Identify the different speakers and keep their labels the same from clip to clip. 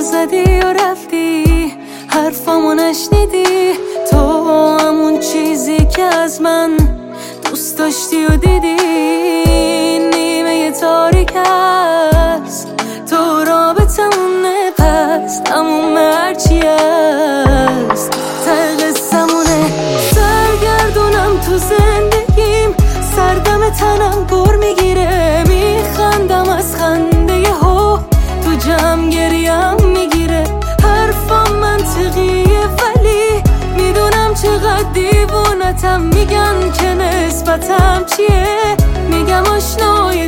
Speaker 1: زدی و رفتی، حرفامو نشنیدی. تو همون چیزی که از من دوست داشتی و دیدی، نیمه تاریک است تو رابطمونه، پس تموم هرچی است ته قصمونه. سرگردونم تو زندگیم، سردم تنم گر میگیره، میخندم از خنده یهو تو جمع گریم میگیره. حرفم منطقیه ولی میدونم چقدر دیوونتم، میگن که نسبتم چیه، میگم آشنای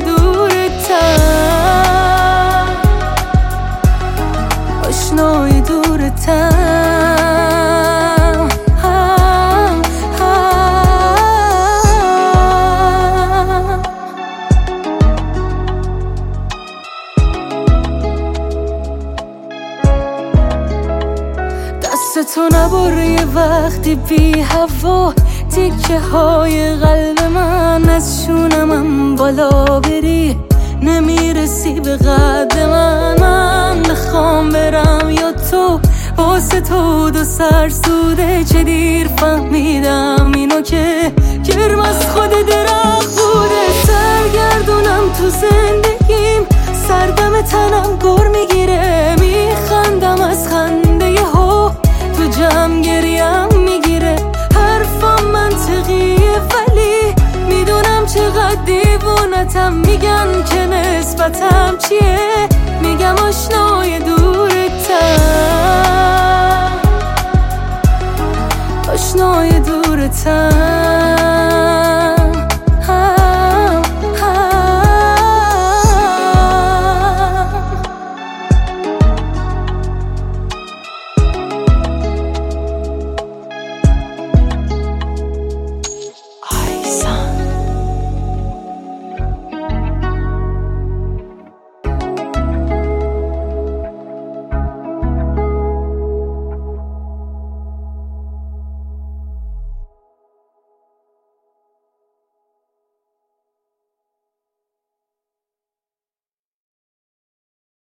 Speaker 1: دورتم، آشنای دورتم. دستتو نبره وقتی بی هوا، تیکه های قلب من از شونمم بالا بری، نمیرسی به قد من نخوام برم یا تو واسه تو دو سر سوده. چه دیر فهمیدم اینو که گرم از خود درخت بوده. سرگردونم تو زندگیم، سردم تنم گر میگیره، میخندم از خنده یهو تو جمع گریم میگیره. حرفم منطقیه ولی میدونم چقدر دیوونتم، میگن که نسبتم چیه،